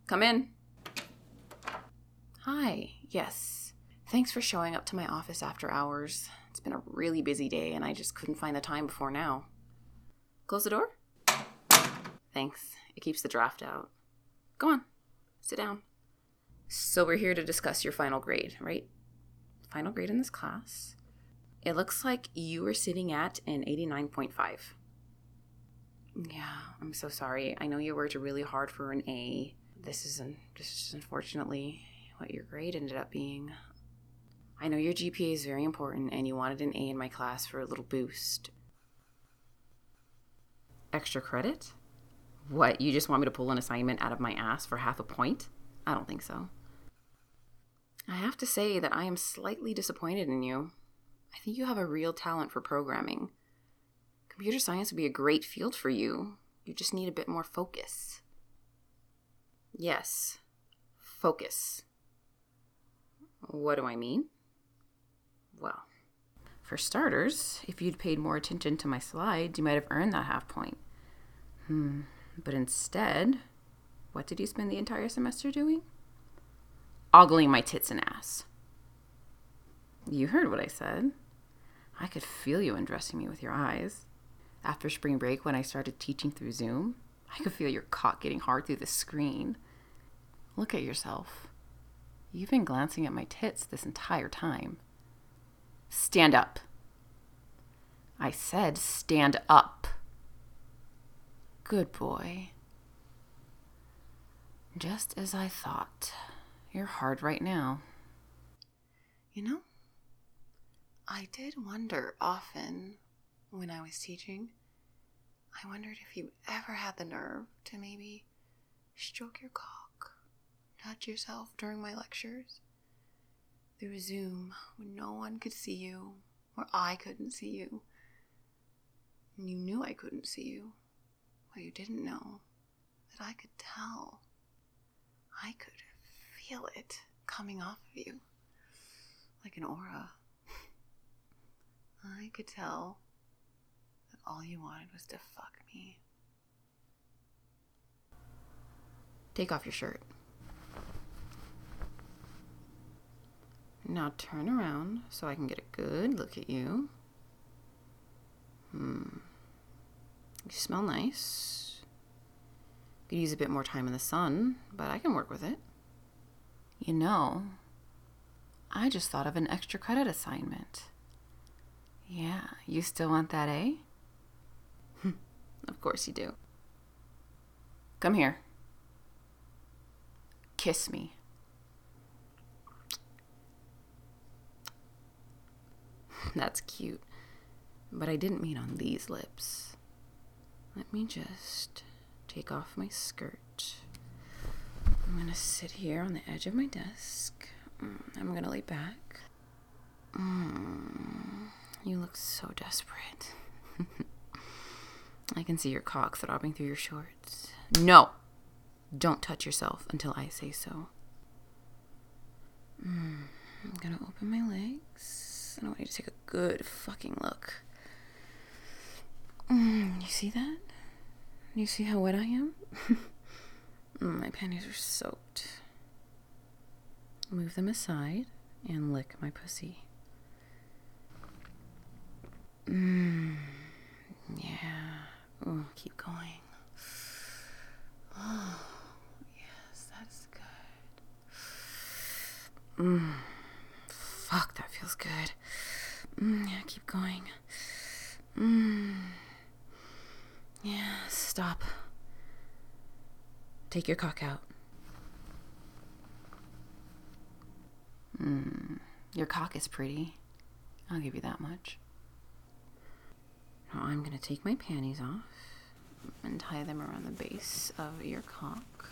Come in. Hi, yes. Thanks for showing up to my office after hours. It's been a really busy day and I just couldn't find the time before now. Close the door? Thanks. It keeps the draft out. Go on. Sit down. So we're here to discuss your final grade, right? Final grade in this class. It looks like you were sitting at an 89.5. Yeah, I'm so sorry. I know you worked really hard for an A. This is unfortunately what your grade ended up being. I know your GPA is very important and you wanted an A in my class for a little boost. Extra credit? What, you just want me to pull an assignment out of my ass for half a point? I don't think so. I have to say that I am slightly disappointed in you. I think you have a real talent for programming. Computer science would be a great field for you. You just need a bit more focus. Yes, focus. What do I mean? Well, for starters, if you'd paid more attention to my slides, you might have earned that half point. But instead, what did you spend the entire semester doing? Ogling my tits and ass. You heard what I said. I could feel you undressing me with your eyes. After spring break, when I started teaching through Zoom, I could feel your cock getting hard through the screen. Look at yourself. You've been glancing at my tits this entire time. Stand up. I said stand up. Good boy. Just as I thought. You're hard right now. You know, I did wonder often when I was teaching. I wondered if you ever had the nerve to maybe stroke your cock, touch yourself during my lectures. Through Zoom, when no one could see you, or I couldn't see you. And you knew I couldn't see you. What you didn't know, that I could tell. I could feel it coming off of you, like an aura. I could tell that all you wanted was to fuck me. Take off your shirt. Now turn around so I can get a good look at you. You smell nice. Could use a bit more time in the sun, but I can work with it. You know, I just thought of an extra credit assignment. Yeah, you still want that A? Of course you do. Come here. Kiss me. That's cute, but I didn't mean on these lips. Let me just take off my skirt. I'm gonna sit here on the edge of my desk. I'm gonna lay back. You look so desperate. I can see your cock throbbing through your shorts. No! Don't touch yourself until I say so. I'm gonna open my legs. I want you to take a good fucking look. You see that? You see how wet I am? My panties are soaked. Move them aside and lick my pussy. Yeah. Oh, keep going. Oh, yes, that's good. Fuck, that feels good. Yeah, keep going. Yeah, stop. Take your cock out. Your cock is pretty. I'll give you that much. Now I'm gonna take my panties off and tie them around the base of your cock.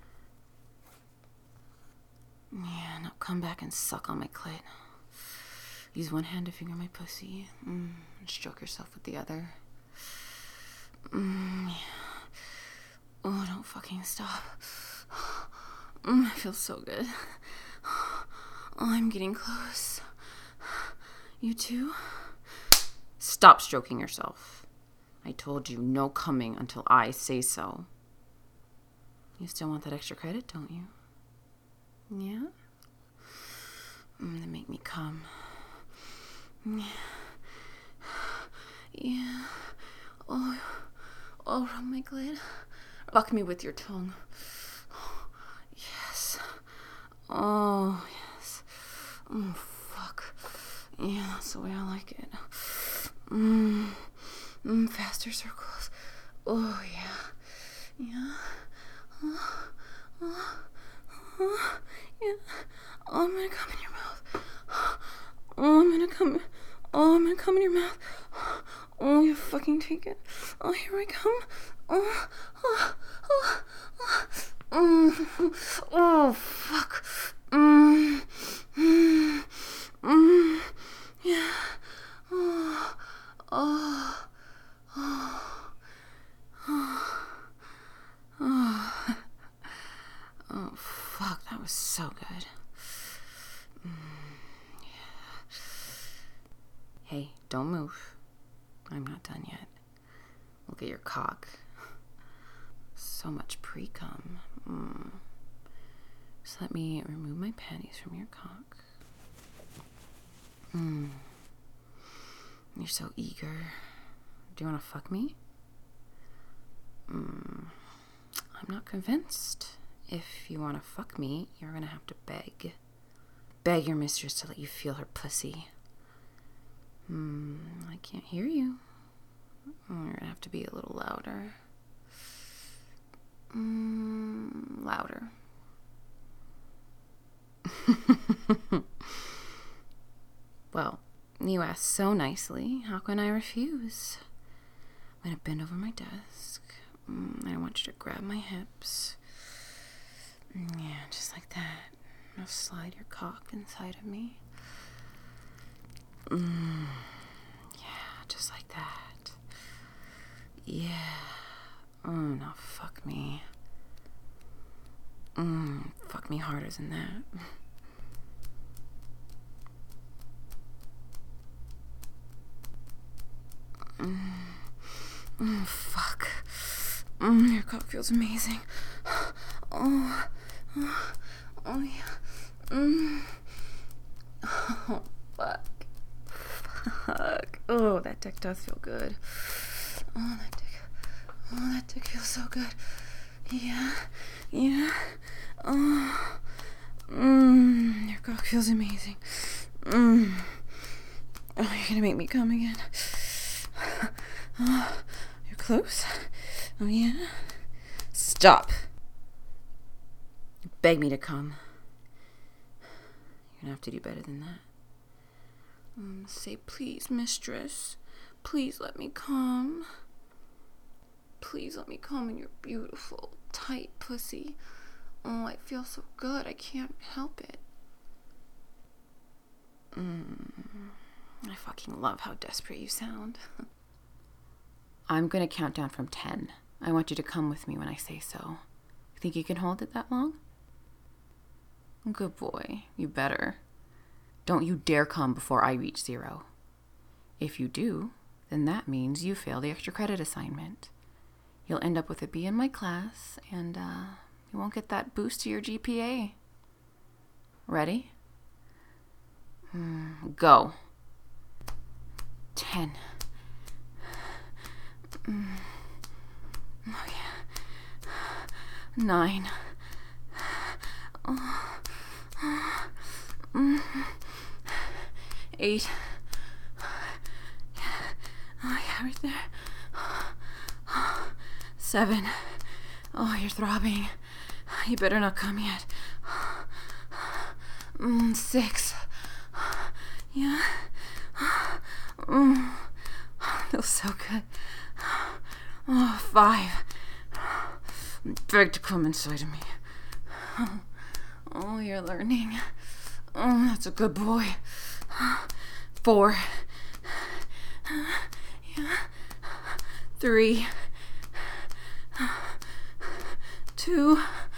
Yeah, now come back and suck on my clit. Use one hand to finger my pussy. And stroke yourself with the other. Yeah. Oh, don't fucking stop. It feels so good. Oh, I'm getting close. You too? Stop stroking yourself. I told you no coming until I say so. You still want that extra credit, don't you? Yeah? Then make me come. Yeah. Oh, rub my gland. Fuck me with your tongue. Yes. Oh, yes. Oh, fuck. Yeah, that's the way I like it. Faster circles. Oh, yeah. Yeah. Yeah. Oh, I'm gonna come in your mouth. Oh, I'm gonna come in your mouth. Oh, you fucking take it. Oh, here I come. Oh, fuck. Yeah. Oh, fuck, that was so good. Yeah. Hey, don't move. I'm not done yet. Look at your cock. So much pre-cum. Just let me remove my panties from your cock. You're so eager. Do you want to fuck me? I'm not convinced. If you want to fuck me, you're going to have to beg. Beg your mistress to let you feel her pussy. I can't hear you. You're going to have to be a little louder. Louder. Well, you asked so nicely. How can I refuse? I'm going to bend over my desk. I want you to grab my hips. Yeah, just like that. Now slide your cock inside of me. Yeah, just like that. Yeah. Oh, now fuck me. Fuck me harder than that. Fuck. Your cock feels amazing. Oh, yeah. Oh, fuck. Oh, that dick does feel good. Oh, that dick feels so good. Yeah. Oh, your cock feels amazing. Oh, you're gonna make me come again. Oh, you're close. Oh, yeah. Stop. Beg me to come. You're gonna have to do better than that. Say, please, mistress. Please let me come. Please let me come in your beautiful, tight pussy. Oh, I feel so good. I can't help it. I fucking love how desperate you sound. I'm gonna count down from 10. I want you to come with me when I say so. You think you can hold it that long? Good boy. You better. Don't you dare come before I reach 0. If you do, then that means you fail the extra credit assignment. You'll end up with a B in my class, and you won't get that boost to your GPA. Ready? Go. 10. Oh, yeah. 9. 8. Oh, yeah, right there. 7. Oh, you're throbbing. You better not come yet. 6. Yeah. Feels so good. 5. Beg to come inside of me. Oh, you're learning. Oh, that's a good boy. 4. Yeah. 3. 2.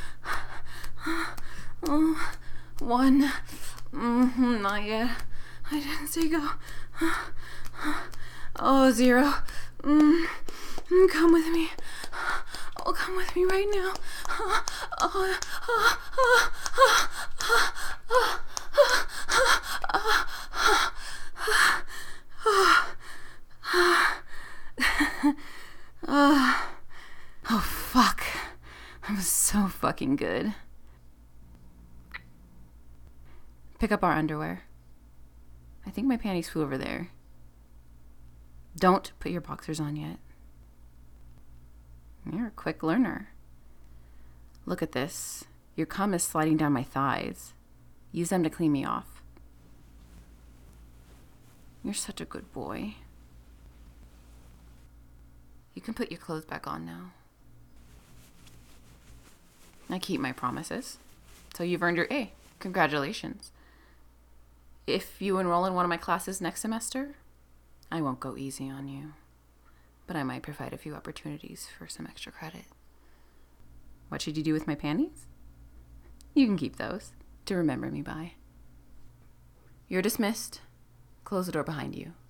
1. Not yet. I didn't say go. 0. Come with me. Oh, come with me right now. Oh, fuck. That was so fucking good. Pick up our underwear. I think my panties flew over there. Don't put your boxers on yet. You're a quick learner. Look at this. Your cum is sliding down my thighs. Use them to clean me off. You're such a good boy. You can put your clothes back on now. I keep my promises. So you've earned your A. Congratulations. If you enroll in one of my classes next semester, I won't go easy on you, but I might provide a few opportunities for some extra credit. What should you do with my panties? You can keep those to remember me by. You're dismissed. Close the door behind you.